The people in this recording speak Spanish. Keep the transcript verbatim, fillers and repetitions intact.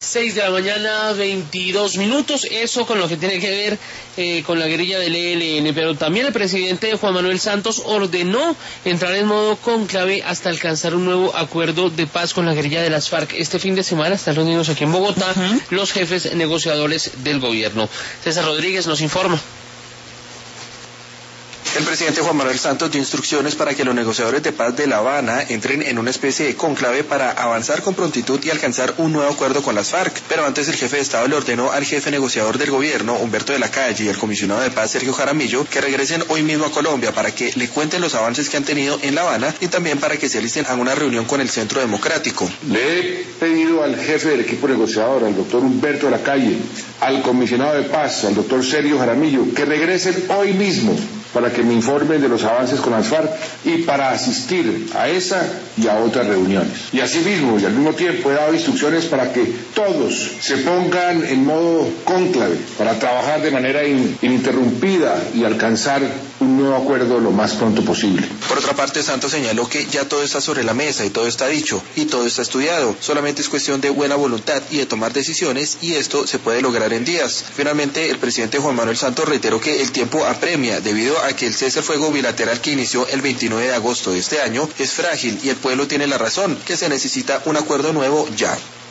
seis de la mañana, veintidós minutos, eso con lo que tiene que ver eh, con la guerrilla del E L N, pero también el presidente Juan Manuel Santos ordenó entrar en modo cónclave hasta alcanzar un nuevo acuerdo de paz con la guerrilla de las FARC. Este fin de semana están reunidos aquí en Bogotá uh-huh. los jefes negociadores del gobierno. César Rodríguez nos informa. El presidente Juan Manuel Santos dio instrucciones para que los negociadores de paz de La Habana entren en una especie de cónclave para avanzar con prontitud y alcanzar un nuevo acuerdo con las FARC. Pero antes el jefe de Estado le ordenó al jefe negociador del gobierno, Humberto de la Calle, y al comisionado de paz, Sergio Jaramillo, que regresen hoy mismo a Colombia para que le cuenten los avances que han tenido en La Habana y también para que se alisten a una reunión con el Centro Democrático. Le he pedido al jefe del equipo negociador, al doctor Humberto de la Calle, al comisionado de paz, al doctor Sergio Jaramillo, que regresen hoy mismo para que me informen de los avances con las FARC y para asistir a esa y a otras reuniones. Y asimismo, y al mismo tiempo, he dado instrucciones para que todos se pongan en modo cónclave para trabajar de manera in, ininterrumpida y alcanzar un nuevo acuerdo lo más pronto posible. Por otra parte, Santos señaló que ya todo está sobre la mesa y todo está dicho y todo está estudiado. Solamente es cuestión de buena voluntad y de tomar decisiones, y esto se puede lograr en días. Finalmente, el presidente Juan Manuel Santos reiteró que el tiempo apremia debido a que el cese al fuego bilateral que inició el veintinueve de agosto de este año es frágil y el pueblo tiene la razón, que se necesita un acuerdo nuevo ya.